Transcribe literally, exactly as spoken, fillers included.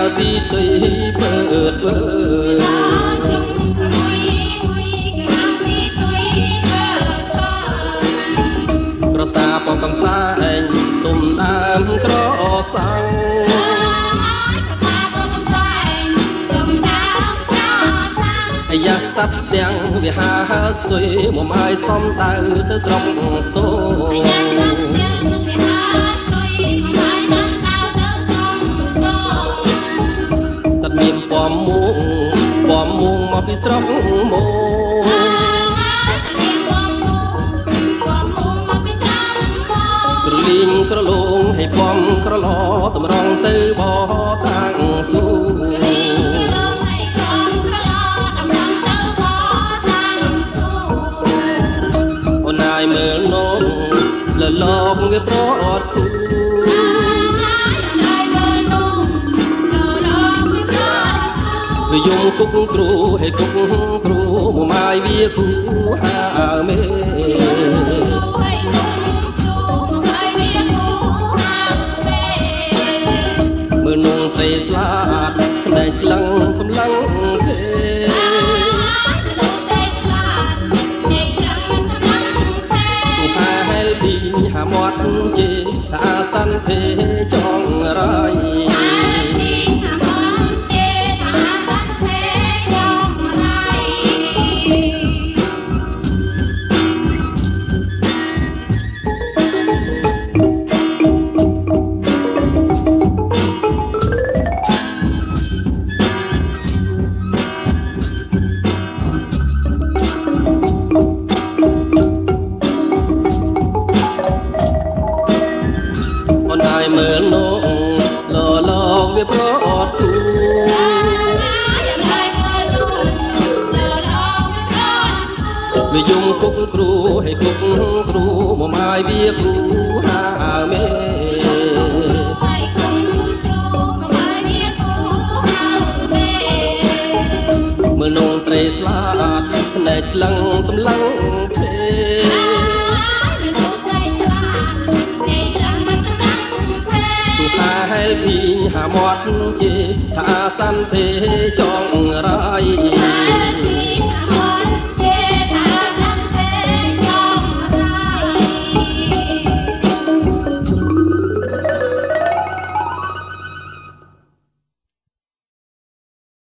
ទីទុយបើអើតបើក្រសាពងកំសាឯងទុំដើមក្រសាំងអាយ៉ាសាប់ស្ទាំងវាហាស្ទុយមកឲ្យសំដៅទៅស្រុកស្ទោតាត់មានពំមួងពំមួងមកពីស្រុកមកក្រលីងក្រឡងឲ្យពំក្រឡតម្រង់ទៅបតាំងសួរមើលនំលលោកវាប្រអត់គូវាយំគុកគ្រូឲ្យគុកគ្រូមកម៉ាយវាគូហាមេមើលនំត្រីស្លាតផ្នែកស្លឹងសម្លឹងទេហាមាត់ជេថាសាន់ទេចងរៃមើលនងលលោកវាប្រអត់គូវាយំគុកគ្រូឲ្យគុកគ្រូមកម៉ាយវាគូហាមេមើលនងត្រីស្លាតផ្នែកស្លឹងសម្លឹងទេให้พี่หาหมดจีถ้าสันเพจองไร